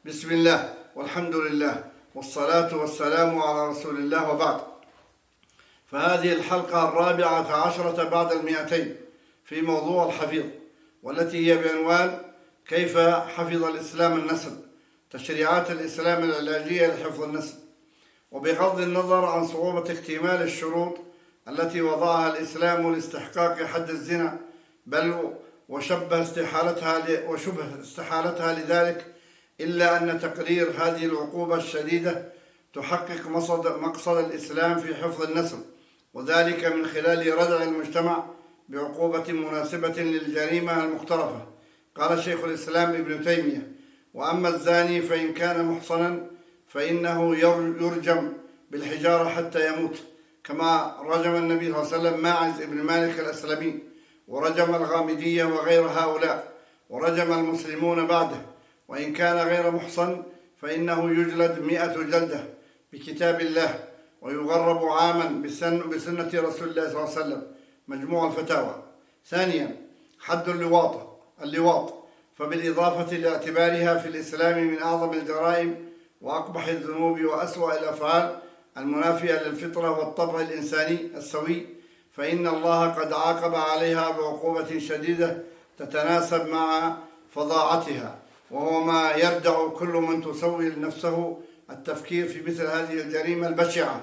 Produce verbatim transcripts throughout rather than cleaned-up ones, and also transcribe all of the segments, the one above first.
بسم الله والحمد لله والصلاة والسلام على رسول الله، وبعد. فهذه الحلقة الرابعة عشرة بعد المئتين في موضوع الحفيظ، والتي هي بعنوان كيف حفظ الإسلام النسل، تشريعات الإسلام العلاجية لحفظ النسل، وبغض النظر عن صعوبة اكتمال الشروط التي وضعها الإسلام لاستحقاق حد الزنا، بل وشبه استحالتها وشبه استحالتها لذلك، إلا أن تقرير هذه العقوبة الشديدة تحقق مقصد, مقصد الإسلام في حفظ النسل، وذلك من خلال ردع المجتمع بعقوبة مناسبة للجريمة المقترفة. قال شيخ الإسلام ابن تيمية: وأما الزاني فإن كان محصنا فإنه يرجم بالحجارة حتى يموت، كما رجم النبي صلى الله عليه وسلم ماعز بن مالك الأسلمي، ورجم الغامدية وغير هؤلاء، ورجم المسلمون بعده. وإن كان غير محصن فإنه يجلد مئة جلدة بكتاب الله، ويغرب عاما بسن بسنة رسول الله صلى الله عليه وسلم. مجموع الفتاوى. ثانيا، حد اللواط اللواط فبالإضافة لاعتبارها في الإسلام من أعظم الجرائم وأقبح الذنوب وأسوأ الأفعال المنافية للفطرة والطبع الإنساني السوي، فإن الله قد عاقب عليها بعقوبة شديدة تتناسب مع فظاعتها، وهو ما يردع كل من تسوي نفسه التفكير في مثل هذه الجريمة البشعة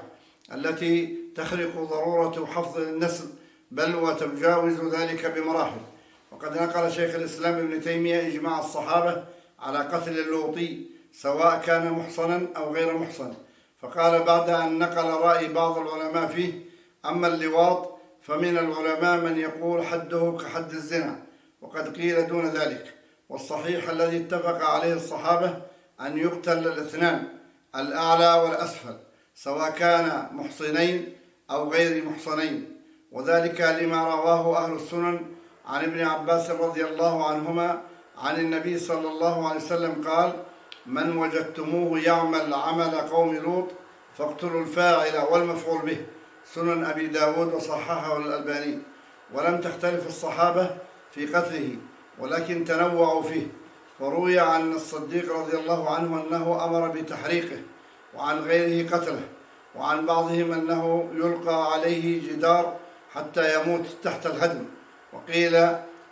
التي تخرق ضرورة حفظ النسل، بل وتجاوز ذلك بمراحل. وقد نقل شيخ الإسلام ابن تيمية إجماع الصحابة على قتل اللوطي سواء كان محصنا أو غير محصن، فقال بعد أن نقل رأي بعض العلماء فيه: أما اللواط فمن العلماء من يقول حده كحد الزنا، وقد قيل دون ذلك. والصحيح الذي اتفق عليه الصحابة أن يقتل الاثنان، الأعلى والأسفل، سواء كان محصنين أو غير محصنين، وذلك لما رواه أهل السنن عن ابن عباس رضي الله عنهما عن النبي صلى الله عليه وسلم قال: من وجدتموه يعمل عمل قوم لوط فاقتلوا الفاعل والمفعول به. سنن أبي داود وصححه الألباني. ولم تختلف الصحابة في قتله، ولكن تنوعوا فيه، فروي عن الصديق رضي الله عنه أنه أمر بتحريقه، وعن غيره قتله، وعن بعضهم أنه يلقى عليه جدار حتى يموت تحت الهدم، وقيل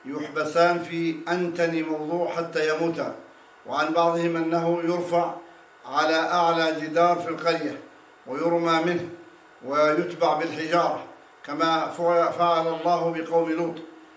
يحبسان في أنتن موضوع حتى يموتا، وعن بعضهم أنه يرفع على أعلى جدار في القرية ويرمى منه ويتبع بالحجارة، كما فعل الله بقوم لوط.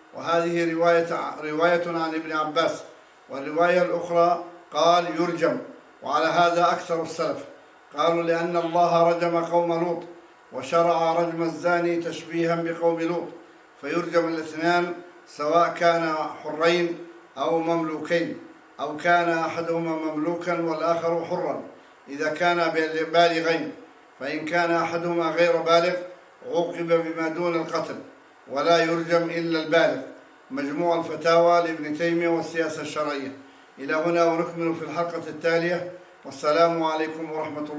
وهذه رواية, رواية عن ابن عباس. والرواية الأخرى قال يرجم، وعلى هذا أكثر السلف. قالوا لأن الله رجم قوم لوط، وشرع رجم الزاني تشبيها بقوم لوط، فيرجم الاثنان سواء كان حرين أو مملوكين، أو كان أحدهما مملوكا والآخر حرا إذا كان بالغين، فإن كان أحدهما غير بالغ عوقب بما دون القتل، ولا يرجم إلا البالغ. مجموع الفتاوى لابن تيمية والسياسة الشرعية. إلى هنا ونكمل في الحلقة التالية، والسلام عليكم ورحمة الله.